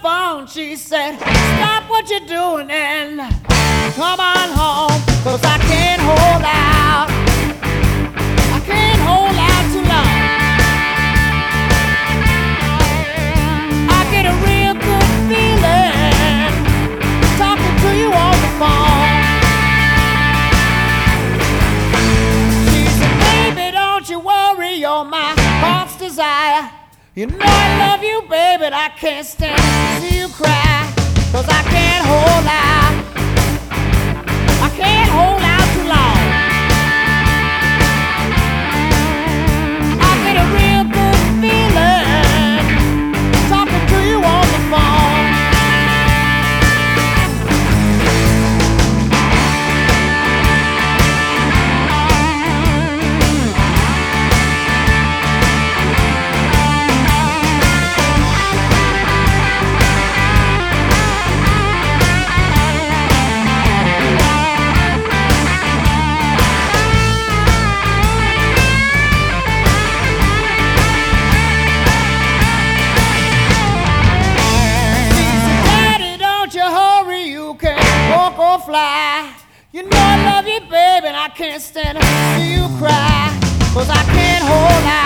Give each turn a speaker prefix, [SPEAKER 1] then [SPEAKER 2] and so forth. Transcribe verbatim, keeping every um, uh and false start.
[SPEAKER 1] phone, she said, stop what you're doing and come on home, 'cause I can't hold out. I can't hold out too long. I get a real good feeling talking to you on the phone. She said, baby, don't you worry, you're my heart's desire. You know I love you, baby, but I can't stand to see you cry, 'cause I can't hold out. I can't hold out too long. I get a real good feeling talking to you on the phone. Fly. You know I love you, baby, and I can't stand to see you cry, 'cause I can't hold out.